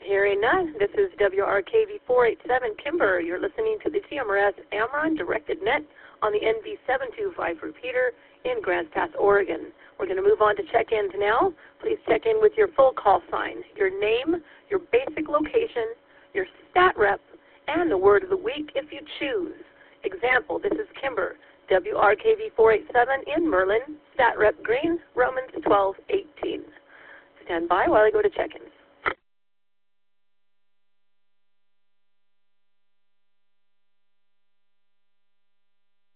Hearing none, this is WRKV 487 Kimber. You're listening to the TMRS Amron Directed Net on the NV725 repeater in Grants Pass, Oregon. We're going to move on to check-ins now. Please check in with your full call sign, your name, your basic location, your stat rep, and the word of the week if you choose. Example, this is Kimber, WRKV 487 in Merlin, stat rep green, Romans 12:18. Stand by while I go to check-in.